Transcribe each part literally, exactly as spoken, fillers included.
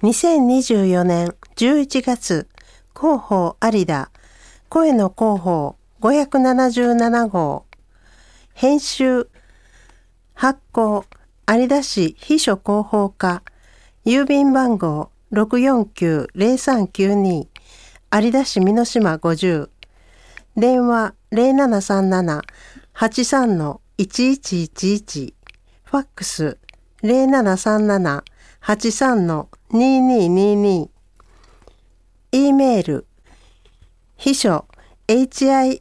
にせんにじゅうよねんじゅういちがつ、広報有田、声の広報ごひゃくななじゅうなな号、編集、発行、有田市秘書広報課、郵便番号 ろくよんきゅう ゼロさんきゅうに、有田市美濃島ごじゅう、電話 ゼロななさんなな はちさん いちいちいちいち、ファックス ゼロななさんなな はちさん にににに、E メール、秘書 ヒショ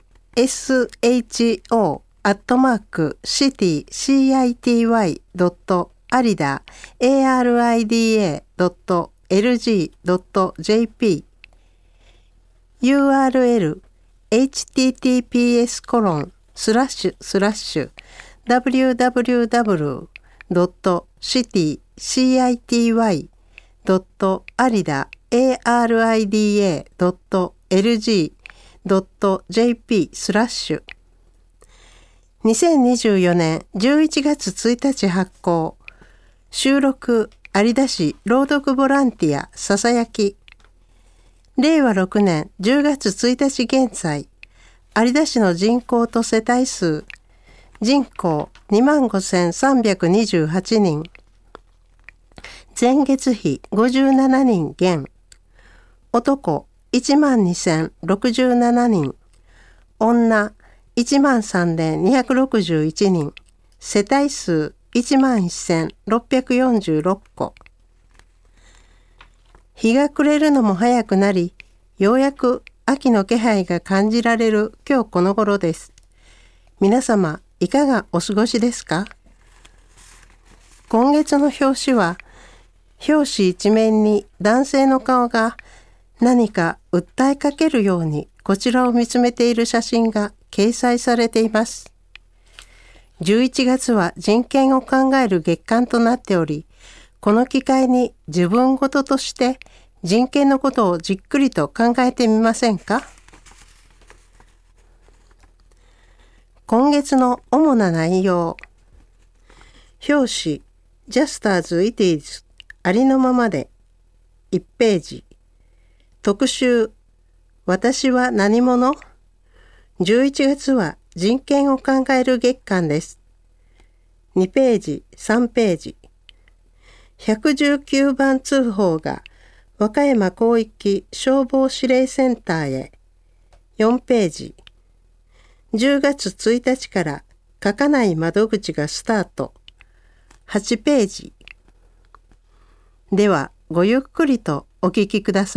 アットマーク シティ シーアイティーワイ ドット アリダ エーアールアイディーエー ドット エルジー ドット ジェーピー ユーアールエル エイチティーティーピーエス コロンスラッシュスラッシュ ダブリューダブリューダブリュー ドット シティ シーアイティーワイ ドット アリダ エーアールアイディーエー ドット エルジー ドット ジェーピー スラッシュにせんにじゅうよねんじゅういちがつついたち発行。収録有田市朗読ボランティアささやき。れいわろくねんじゅうがつついたち現在、有田市の人口と世帯数、人口 にまんごせんさんびゃくにじゅうはちにん、前月比ごじゅうななにん減、男 いちまんにせんろくじゅうななにん、女いちまんさんぜんにひゃくろくじゅういちにん、世帯数いちまんせんろっぴゃくよんじゅうろっこ。日が暮れるのも早くなり、ようやく秋の気配が感じられる今日この頃です。皆様、いかがお過ごしですか？今月の表紙は、表紙一面に男性の顔が何か訴えかけるようにこちらを見つめている写真が掲載されています。じゅういちがつは人権を考える月間となっており、この機会に自分ごととして人権のことをじっくりと考えてみませんか？今月の主な内容。表紙、Just as it is ありのままでいちページ。特集、私は何者？じゅういちがつは人権を考える月間です。にページ、さんページ。ひゃくじゅうきゅうばん通報が和歌山広域消防指令センターへ。よんページ。じゅうがつついたちから書かない窓口がスタート。はちページ。では、ごゆっくりとお聞きください。